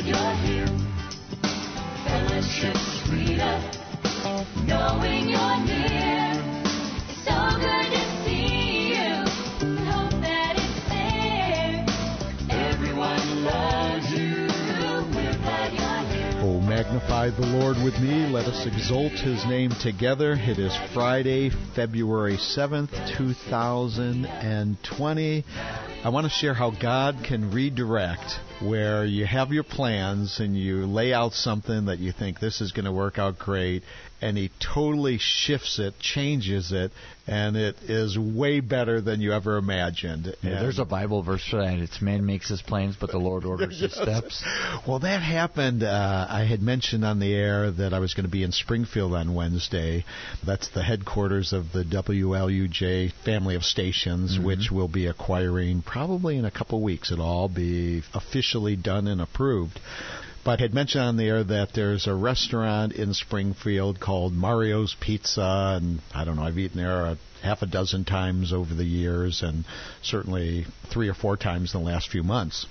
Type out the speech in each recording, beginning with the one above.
you're here. Fellowship's freedom, knowing you're near. It's so good to see you. Hope that it's there. Everyone loves you. We're glad you're here. Oh, magnify the Lord with me. Let us exalt His name together. It is Friday, February 7th, 2020. I want to share how God can redirect where you have your plans and you lay out something that you think this is going to work out great, and He totally shifts it, changes it, and it is way better than you ever imagined. Yeah, there's a Bible verse for that. It's man makes his plans, but the Lord orders his steps. Well, that happened. I had mentioned on the air that I was going to be in Springfield on Wednesday. That's the headquarters of the WLUJ family of stations, which we'll be acquiring probably in a couple weeks. It'll all be officially done and approved. But I had mentioned on the air that there's a restaurant in Springfield called Mario's Pizza, and I don't know, I've eaten there half a dozen times over the years, and certainly 3 or 4 times in the last few months.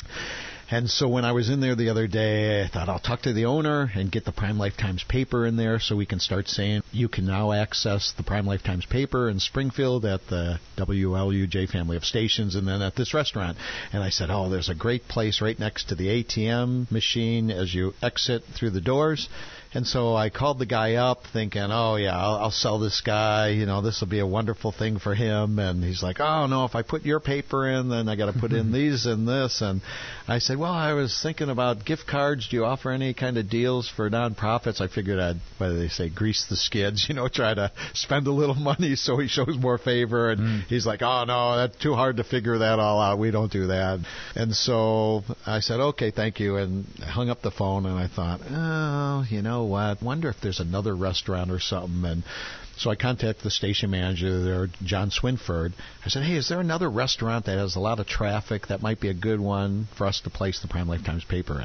And so when I was in there the other day, I thought I'll talk to the owner and get the Prime Life Times paper in there so we can start saying you can now access the Prime Life Times paper in Springfield at the WLUJ family of stations and then at this restaurant. And I said, oh, there's a great place right next to the ATM machine as you exit through the doors. And so I called the guy up thinking, oh, yeah, I'll sell this guy. You know, this will be a wonderful thing for him. And he's like, oh, no, if I put your paper in, then I got to put in these and this. And I said, well, I was thinking about gift cards. Do you offer any kind of deals for nonprofits? I figured I'd, what do they say, grease the skids, you know, try to spend a little money so he shows more favor. And he's like, oh, no, that's too hard to figure that all out. We don't do that. And so I said, okay, thank you. And I hung up the phone and I thought, oh, you know what? Wonder if there's another restaurant or something. And so I contacted the station manager there, John Swinford. I said, hey, is there another restaurant that has a lot of traffic that might be a good one for us to place the Prime Life Times paper in?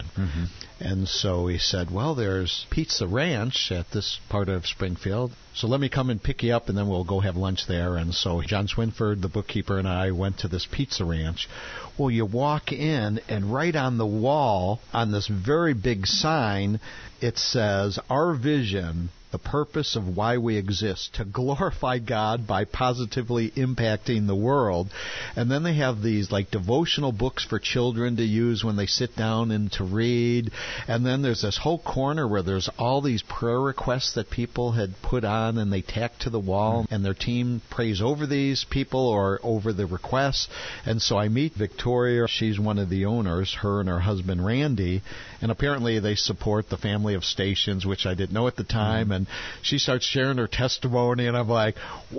And so he said, well, there's Pizza Ranch at this part of Springfield. So let me come and pick you up, and then we'll go have lunch there. And so John Swinford, the bookkeeper, and I went to this Pizza Ranch. Well, you walk in, and right on the wall, on this very big sign, it says, our vision, the purpose of why we exist, to glorify God by positively impacting the world. And then they have these like devotional books for children to use when they sit down and to read. And then there's this whole corner where there's all these prayer requests that people had put on and they tack to the wall, and their team prays over these people or over the requests. And so I meet Victoria. She's one of the owners, her and her husband Randy, and apparently they support the family of stations, which I didn't know at the time. And she starts sharing her testimony, and I'm like,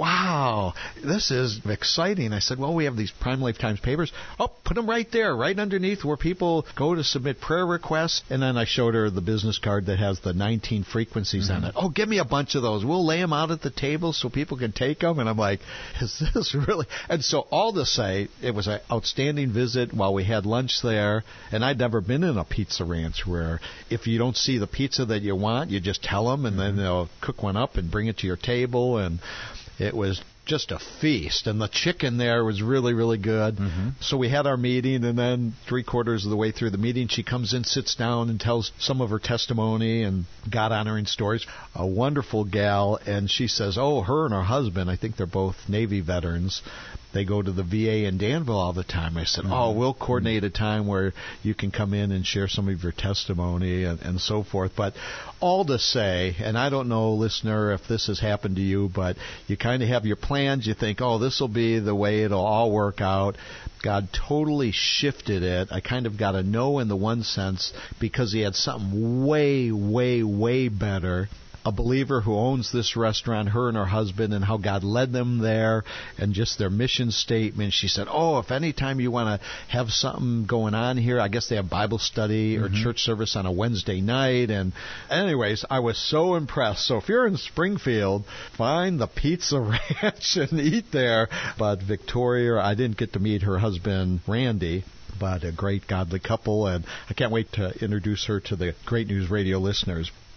wow, this is exciting. I said, well, we have these Prime Life Times papers. Oh, put them right there, right underneath where people go to submit prayer requests. And then I showed her the business card that has the 19 frequencies on it. Oh, give me a bunch of those. We'll lay them out at the table so people can take them. And I'm like, is this really? And so all to say, it was an outstanding visit while we had lunch there. And I'd never been in a pizza ranch where if you don't see the pizza that you want, you just tell them, and then they'll cook one up and bring it to your table. And it was just a feast, and the chicken there was really, really good. So we had our meeting, and then 3/4 of the way through the meeting, she comes in, sits down, and tells some of her testimony and God-honoring stories. A wonderful gal, and she says, oh, her and her husband, I think they're both Navy veterans, they go to the VA in Danville all the time. I said, oh, we'll coordinate a time where you can come in and share some of your testimony and so forth. But all to say, and I don't know, listener, if this has happened to you, but you kind of have your plans. You think, oh, this will be the way it'll all work out. God totally shifted it. I kind of got a no in the one sense because He had something way, way, way better. A believer who owns this restaurant, her and her husband, and how God led them there, and just their mission statement. She said, oh, if any time you want to have something going on here, I guess they have Bible study or church service on a Wednesday night. And anyways, I was so impressed. So if you're in Springfield, find the Pizza Ranch and eat there. But Victoria, I didn't get to meet her husband, Randy, but a great godly couple, and I can't wait to introduce her to the Great News Radio listeners.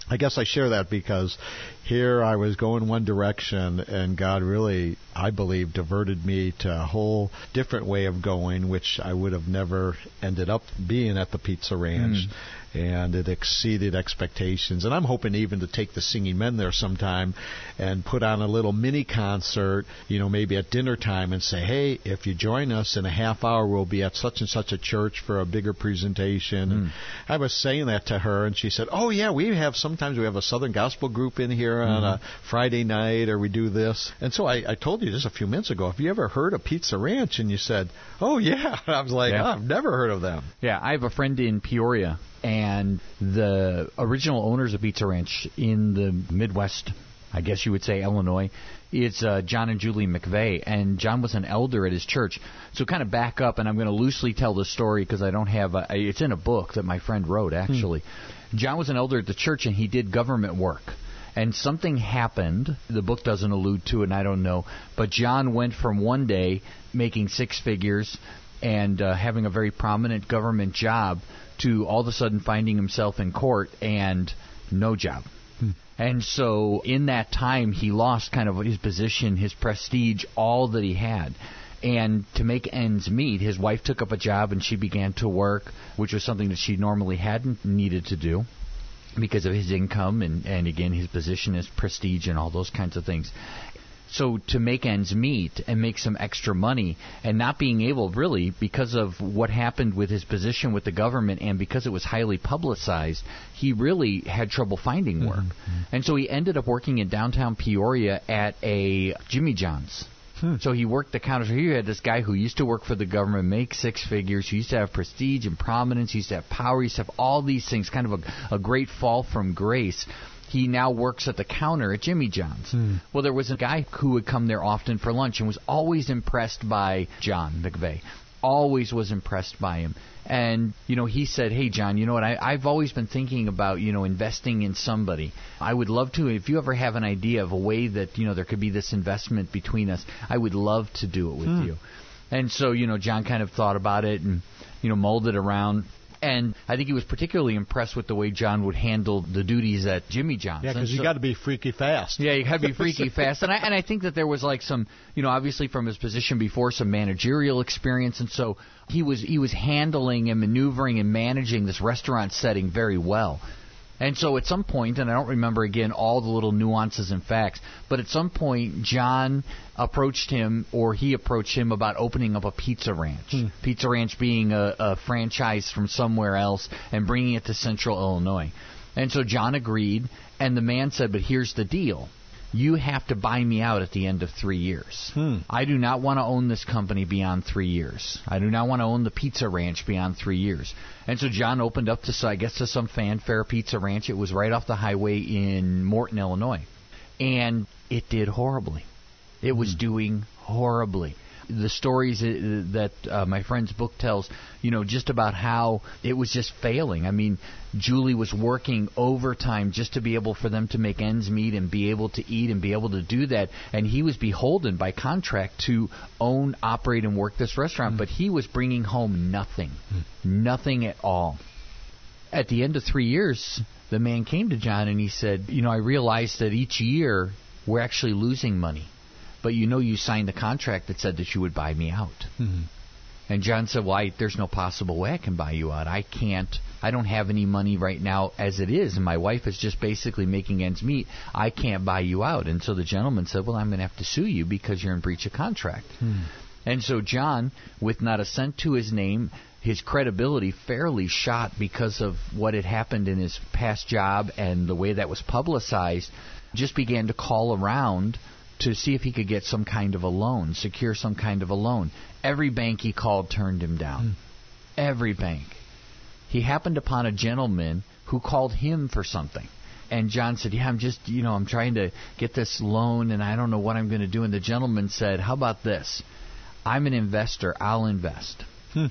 I guess I share that because here I was going one direction, and God really, I believe, diverted me to a whole different way of going, which I would have never ended up being at the Pizza Ranch. And it exceeded expectations. And I'm hoping even to take the Singing Men there sometime and put on a little mini concert, maybe at dinner time, and say, hey, if you join us in a half hour, we'll be at such and such a church for a bigger presentation. And I was saying that to her, and she said, oh, yeah, sometimes we have a Southern Gospel group in here on a Friday night, or we do this. And so I told you just a few minutes ago, have you ever heard of Pizza Ranch? And you said, oh, yeah. I was like, I've never heard of them. Yeah, I have a friend in Peoria, and the original owners of Pizza Ranch in the Midwest, I guess you would say Illinois, is John and Julie McVeigh. And John was an elder at his church. So kind of back up, and I'm going to loosely tell the story because I don't have it's in a book that my friend wrote, actually. John was an elder at the church, and he did government work. And something happened, the book doesn't allude to it, and I don't know, but John went from one day making six figures and having a very prominent government job to all of a sudden finding himself in court and no job. And so in that time, he lost kind of his position, his prestige, all that he had. And to make ends meet, his wife took up a job and she began to work, which was something that she normally hadn't needed to do because of his income and again, his position, his prestige, and all those kinds of things. So to make ends meet and make some extra money and not being able, really, because of what happened with his position with the government and because it was highly publicized, he really had trouble finding work. And so he ended up working in downtown Peoria at a Jimmy John's. So he worked the counter. So here you had this guy who used to work for the government, make six figures, who used to have prestige and prominence, he used to have power, he used to have all these things, kind of a great fall from grace. He now works at the counter at Jimmy John's. Well, there was a guy who would come there often for lunch and was always impressed by John McVeigh. Always was impressed by him. And, he said, hey, John, you know what, I've always been thinking about, investing in somebody. I would love to, if you ever have an idea of a way that, there could be this investment between us, I would love to do it with you. And so, John kind of thought about it and, mulled it around. And I think he was particularly impressed with the way John would handle the duties at Jimmy John's. Yeah, because you got to be freaky fast. Yeah, you got to be freaky fast. And I think that there was like some, obviously from his position before, some managerial experience. And so he was handling and maneuvering and managing this restaurant setting very well. And so at some point, and I don't remember, again, all the little nuances and facts, but at some point, John approached him, or he approached him about opening up a Pizza Ranch. Pizza Ranch being a franchise from somewhere else and bringing it to Central Illinois. And so John agreed, and the man said, but here's the deal. You have to buy me out at the end of 3 years. I do not want to own this company beyond 3 years. I do not want to own the Pizza Ranch beyond 3 years. And so John opened up to some fanfare Pizza Ranch. It was right off the highway in Morton, Illinois. And it did horribly. It was doing horribly. The stories that my friend's book tells, just about how it was just failing. I mean, Julie was working overtime just to be able for them to make ends meet and be able to eat and be able to do that. And he was beholden by contract to own, operate, and work this restaurant. But he was bringing home nothing, nothing at all. At the end of 3 years, the man came to John and he said, I realized that each year we're actually losing money. But you signed a contract that said that you would buy me out. And John said, well, there's no possible way I can buy you out. I don't have any money right now as it is, and my wife is just basically making ends meet. I can't buy you out. And so the gentleman said, well, I'm going to have to sue you because you're in breach of contract. And so John, with not a cent to his name, his credibility fairly shot because of what had happened in his past job and the way that was publicized, just began to call around to see if he could get some kind of a loan, secure some kind of a loan. Every bank he called turned him down. Every bank. He happened upon a gentleman who called him for something. And John said, I'm just, I'm trying to get this loan and I don't know what I'm going to do. And the gentleman said, how about this? I'm an investor. I'll invest.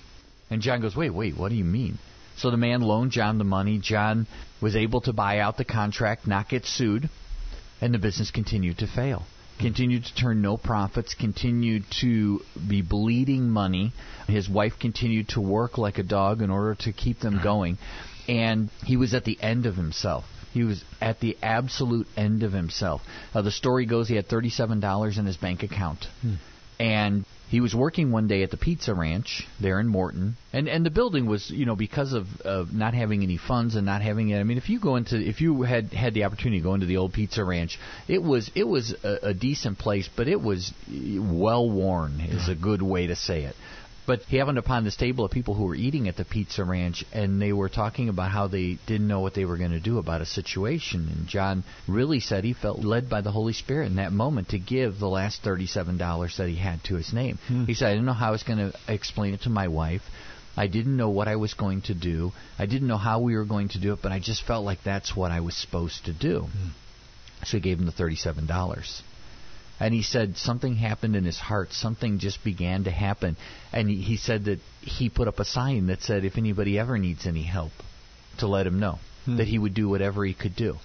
And John goes, wait, what do you mean? So the man loaned John the money. John was able to buy out the contract, not get sued, and the business continued to fail. Continued to turn no profits, continued to be bleeding money. His wife continued to work like a dog in order to keep them going. And he was at the end of himself. He was at the absolute end of himself. The story goes he had $37 in his bank account. And he was working one day at the Pizza Ranch there in Morton, and the building was, because of not having any funds and not having it. I mean, if you had the opportunity to go into the old Pizza Ranch, it was a decent place, but it was well worn is a good way to say it. But he happened upon this table of people who were eating at the Pizza Ranch, and they were talking about how they didn't know what they were going to do about a situation. And John really said he felt led by the Holy Spirit in that moment to give the last $37 that he had to his name. He said, I didn't know how I was going to explain it to my wife. I didn't know what I was going to do. I didn't know how we were going to do it, but I just felt like that's what I was supposed to do. So he gave him the $37. And he said something happened in his heart. Something just began to happen. And he said that he put up a sign that said if anybody ever needs any help, to let him know that he would do whatever he could do.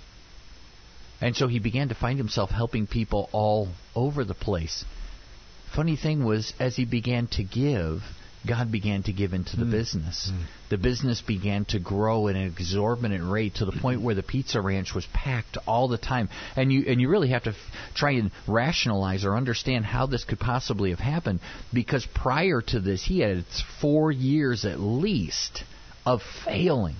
And so he began to find himself helping people all over the place. Funny thing was, as he began to give, God began to give into the business. The business began to grow at an exorbitant rate to the point where the Pizza Ranch was packed all the time. And you really have to try and rationalize or understand how this could possibly have happened, because prior to this, he had 4 years at least of failing.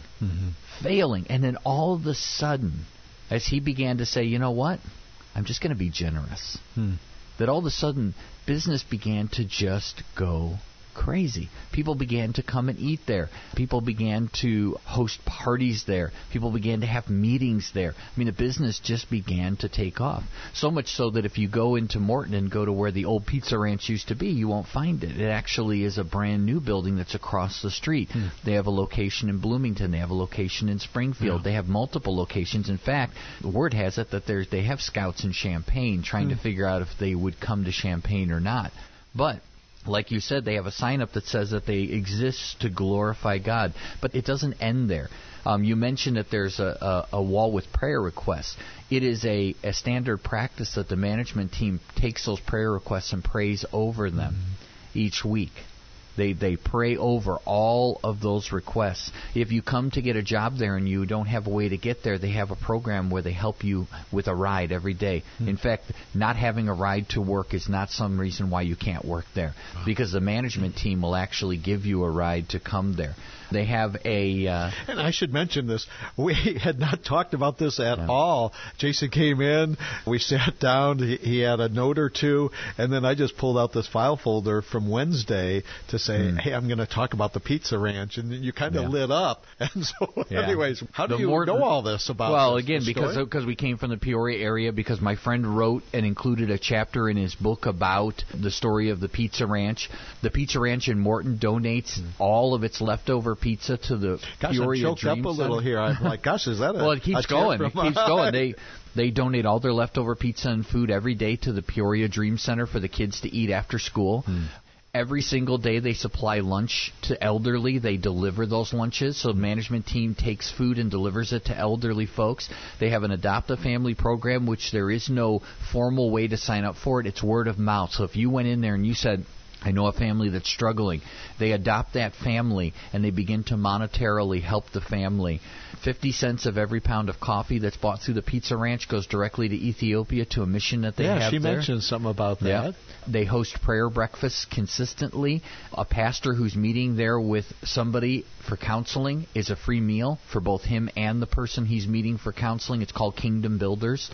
And then all of a sudden, as he began to say, you know what, I'm just going to be generous, that all of a sudden business began to just go crazy. People began to come and eat there. People began to host parties there. People began to have meetings there. I mean, the business just began to take off. So much so that if you go into Morton and go to where the old Pizza Ranch used to be, you won't find it. It actually is a brand new building that's across the street. They have a location in Bloomington. They have a location in Springfield. They have multiple locations. In fact, the word has it that they have scouts in Champaign trying to figure out if they would come to Champaign or not. But like you said, they have a sign up that says that they exist to glorify God. But it doesn't end there. You mentioned that there's a wall with prayer requests. It is a standard practice that the management team takes those prayer requests and prays over them each week. They pray over all of those requests. If you come to get a job there and you don't have a way to get there, they have a program where they help you with a ride every day. In fact, not having a ride to work is not some reason why you can't work there, because the management team will actually give you a ride to come there. They have a... and I should mention this. We had not talked about this at all. Jason came in. We sat down. He had a note or two. And then I just pulled out this file folder from Wednesday to say, hey, I'm going to talk about the Pizza Ranch. And then you kind of lit up. And so, anyways, how do you know all this about Well, this, again, because we came from the Peoria area, because my friend wrote and included a chapter in his book about the story of the Pizza Ranch. The Pizza Ranch in Morton donates all of its leftover pizza to the Peoria I'm choked Dream up a little Center. here. I'm like, gosh, is that well, it keeps going. It keeps going. They donate all their leftover pizza and food every day to the Peoria Dream Center for the kids to eat after school. Every single day they supply lunch to elderly. They deliver those lunches. So the management team takes food and delivers it to elderly folks. They have an Adopt a Family program, which there is no formal way to sign up for it. It's word of mouth. So if you went in there and you said, I know a family that's struggling, they adopt that family and they begin to monetarily help the family. 50 cents of every pound of coffee that's bought through the Pizza Ranch goes directly to Ethiopia to a mission that they have there. Yeah, she mentioned something about that. Yeah. They host prayer breakfasts consistently. A pastor who's meeting there with somebody for counseling is a free meal for both him and the person he's meeting for counseling. It's called Kingdom Builders.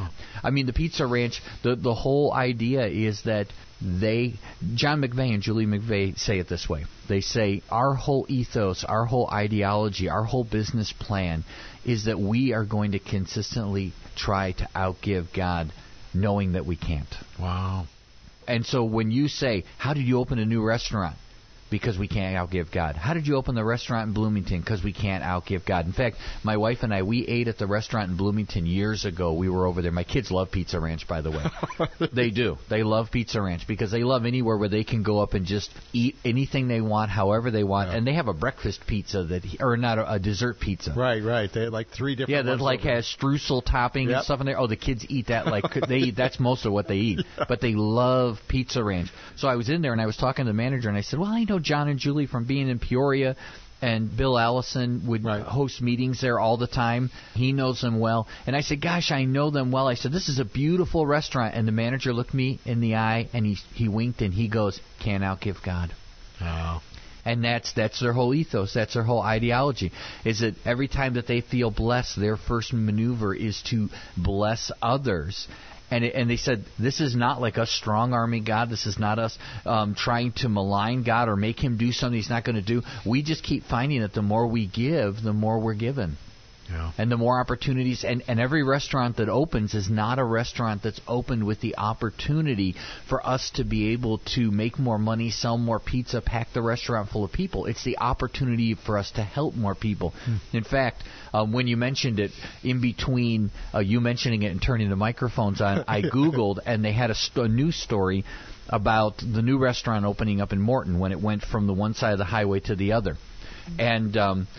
I mean, the Pizza Ranch, the whole idea is that John McVeigh and Julie McVeigh say it this way. They say, our whole ethos, our whole ideology, our whole business plan is that we are going to consistently try to outgive God, knowing that we can't. Wow. And so when you say, how did you open a new restaurant? Because we can't outgive God. How did you open the restaurant in Bloomington? Because we can't outgive God. In fact, my wife and I, we ate at the restaurant in Bloomington years ago. We were over there. My kids love Pizza Ranch, by the way. They do. They love Pizza Ranch because they love anywhere where they can go up and just eat anything they want, however they want. Yeah. And they have a breakfast pizza or not a dessert pizza. Right. They have like 3 different. Yeah, that like has streusel topping and stuff in there. Oh, the kids eat that like that's most of what they eat. But they love Pizza Ranch. So I was in there and I was talking to the manager and I said, well, I know John and Julie from being in Peoria. And Bill Allison would host meetings there all the time. He knows them well. And I said, gosh, I know them well. I said, this is a beautiful restaurant. And the manager looked me in the eye, and he winked, and he goes, can't outgive God. Oh. And that's their whole ethos. That's their whole ideology. Is that every time that they feel blessed, their first maneuver is to bless others. And they said, this is not like us strong-arming God. This is not us trying to malign God or make him do something he's not going to do. We just keep finding that the more we give, the more we're given. Yeah. And the more opportunities, and every restaurant that opens is not a restaurant that's opened with the opportunity for us to be able to make more money, sell more pizza, pack the restaurant full of people. It's the opportunity for us to help more people. In fact, when you mentioned it, in between you mentioning it and turning the microphones on, I Googled, and they had a news story about the new restaurant opening up in Morton when it went from the one side of the highway to the other. And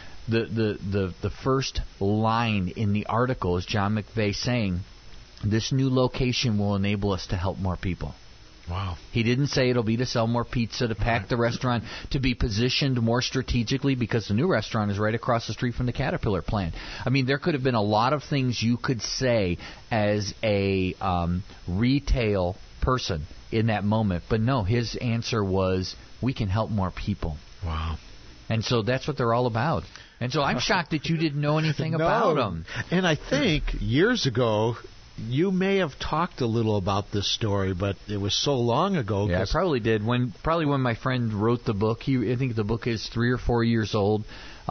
the first line in the article is John McVeigh saying, this new location will enable us to help more people. Wow. He didn't say it'll be to sell more pizza, to pack the restaurant, to be positioned more strategically, because the new restaurant is right across the street from the Caterpillar plant. I mean, there could have been a lot of things you could say as a retail person in that moment. But no, his answer was, we can help more people. Wow. And so that's what they're all about. And so I'm shocked that you didn't know anything about them. And I think years ago, you may have talked a little about this story, but it was so long ago. Yeah, I probably did. When my friend wrote the book. I think the book is 3 or 4 years old.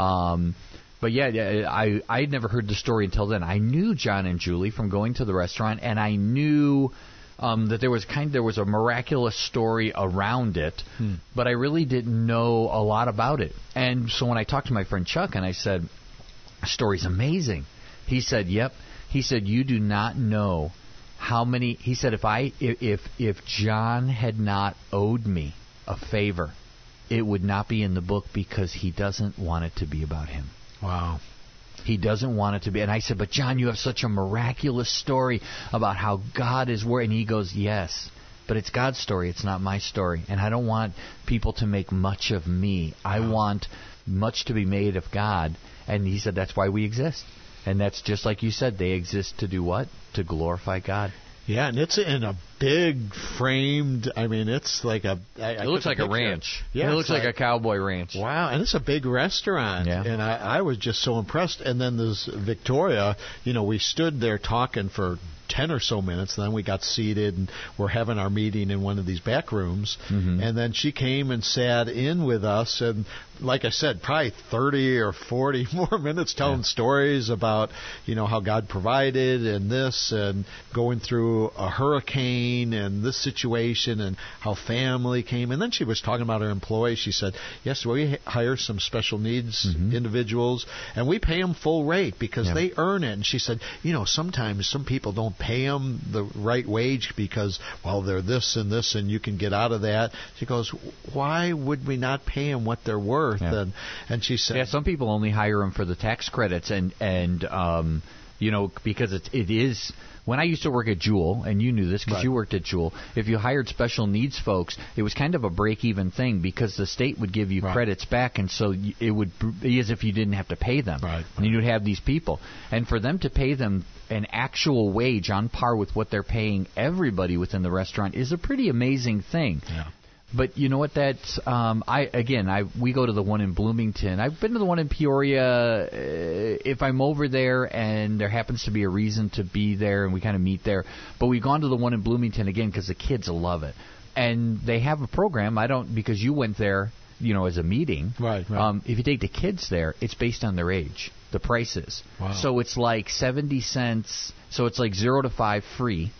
But yeah, I had never heard the story until then. I knew John and Julie from going to the restaurant, and I knew that there was a miraculous story around it, but I really didn't know a lot about it. And so when I talked to my friend Chuck and I said, the story's amazing, he said, yep. He said, you do not know how many. He said, if John had not owed me a favor, it would not be in the book, because he doesn't want it to be about him. Wow. He doesn't want it to be. And I said, but John, you have such a miraculous story about how God is working. And he goes, yes, but it's God's story. It's not my story. And I don't want people to make much of me. I want much to be made of God. And he said, that's why we exist. And that's just like you said. They exist to do what? To glorify God. Yeah, and it's in a big framed. I mean, it's like a. It looks like a ranch. Yeah, it looks like a cowboy ranch. Wow, and it's a big restaurant. Yeah. And I was just so impressed. And then there's Victoria. We stood there talking for 10 or so minutes, and then we got seated and we're having our meeting in one of these back rooms. And then she came and sat in with us, and like I said, probably 30 or 40 more minutes telling stories about how God provided and this, and going through a hurricane and this situation, and how family came. And then she was talking about her employees. She said, yes, we hire some special needs individuals, and we pay them full rate because they earn it. And she said, sometimes some people don't pay them the right wage because, well, they're this and this, and you can get out of that. She goes, why would we not pay them what they're worth? And she said, some people only hire them for the tax credits, and because it is. When I used to work at Jewel, and you knew this because you worked at Jewel, if you hired special needs folks, it was kind of a break-even thing, because the state would give you credits back, and so it would be as if you didn't have to pay them. And you'd have these people. And for them to pay them an actual wage on par with what they're paying everybody within the restaurant is a pretty amazing thing. Yeah. But you know what? That's we go to the one in Bloomington. I've been to the one in Peoria. If I'm over there and there happens to be a reason to be there, and we kind of meet there. But we've gone to the one in Bloomington again because the kids will love it, and they have a program. Because you went there, as a meeting. Right. If you take the kids there, it's based on their age. The prices. Wow. So it's like 70 cents. So it's like 0 to 5 free,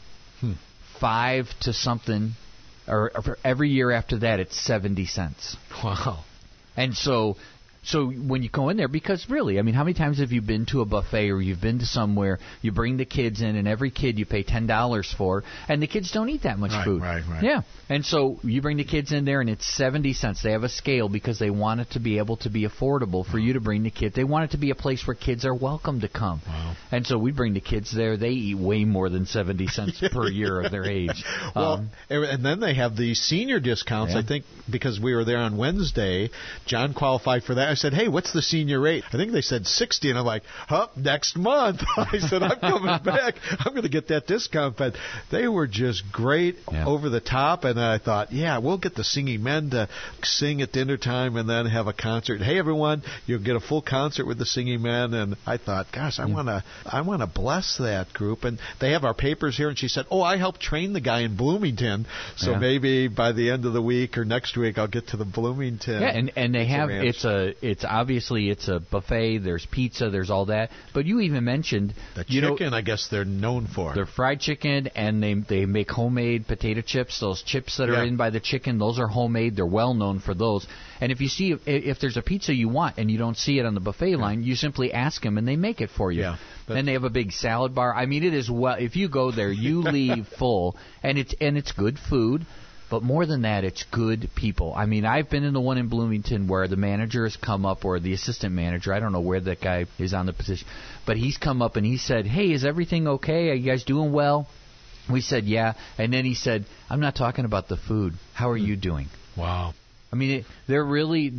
5 to something. Or every year after that, it's 70 cents. Wow. And so when you go in there, because really, how many times have you been to a buffet or you've been to somewhere, you bring the kids in, and every kid you pay $10 for, and the kids don't eat that much food. Right. Yeah. And so you bring the kids in there, and it's 70 cents. They have a scale because they want it to be able to be affordable for you to bring the kids. They want it to be a place where kids are welcome to come. Wow. And so we bring the kids there. They eat way more than 70 cents per year of their age. Well, and then they have the senior discounts, I think, because we were there on Wednesday. John qualified for that. said, hey, what's the senior rate? I think they said 60, and I'm like, next month. I said, I'm coming back. I'm going to get that discount. But they were just great, over the top, and I thought, we'll get the singing men to sing at dinner time and then have a concert. Hey, everyone, you'll get a full concert with the singing men. And I thought, gosh, I want to bless that group. And they have our papers here, and she said, I helped train the guy in Bloomington, so maybe by the end of the week or next week I'll get to the Bloomington. Yeah, and they have it's obviously it's a buffet. There's pizza, there's all that. But you even mentioned the chicken. I guess they're known for. They're fried chicken, and they make homemade potato chips. Those chips that are in by the chicken, those are homemade. They're well known for those. And if you see if there's a pizza you want and you don't see it on the buffet line, you simply ask them and they make it for you. Yeah. And they have a big salad bar. I mean, it is if you go there, you leave full, and it's good food. But more than that, it's good people. I mean, I've been in the one in Bloomington where the manager has come up, or the assistant manager. I don't know where that guy is on the position. But he's come up and he said, hey, is everything okay? Are you guys doing well? We said, yeah. And then he said, I'm not talking about the food. How are you doing? Wow. I mean, they're really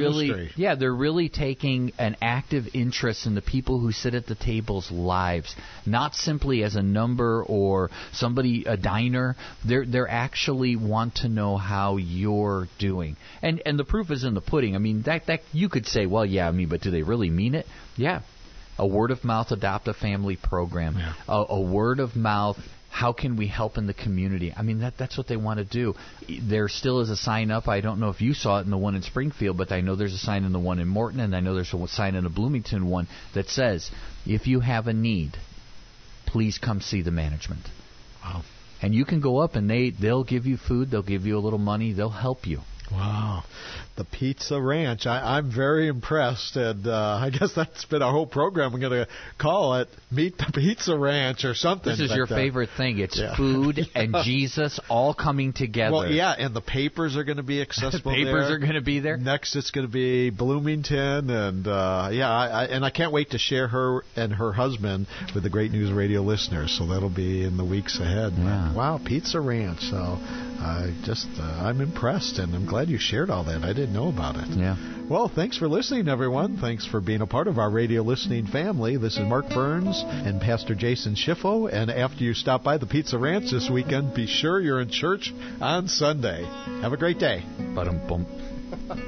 taking an active interest in the people who sit at the table's lives, not simply as a number or somebody, a diner. They're actually want to know how you're doing, and the proof is in the pudding. I mean, that you could say, well, yeah, but do they really mean it? Yeah, a word of mouth adopt a family program, a word of mouth. How can we help in the community? I mean, that's what they want to do. There still is a sign up. I don't know if you saw it in the one in Springfield, but I know there's a sign in the one in Morton, and I know there's a sign in the Bloomington one that says, if you have a need, please come see the management. Wow. And you can go up, and they'll give you food. They'll give you a little money. They'll help you. Wow. The Pizza Ranch. I'm very impressed, and I guess that's been our whole program. We're going to call it Meet the Pizza Ranch or something. This is your favorite thing. It's food and Jesus all coming together. Well, yeah, and the papers are going to be accessible The papers are going to be there. Next, it's going to be Bloomington, and I can't wait to share her and her husband with the Great News Radio listeners, so that'll be in the weeks ahead. Yeah. Wow, Pizza Ranch. So I'm impressed, and I'm glad you shared all that. I didn't know about it. Yeah. Well, thanks for listening, everyone. Thanks for being a part of our radio listening family. This is Mark Burns and Pastor Jason Schiffo. And after you stop by the Pizza Ranch this weekend, be sure you're in church on Sunday. Have a great day. Ba-dum-bum.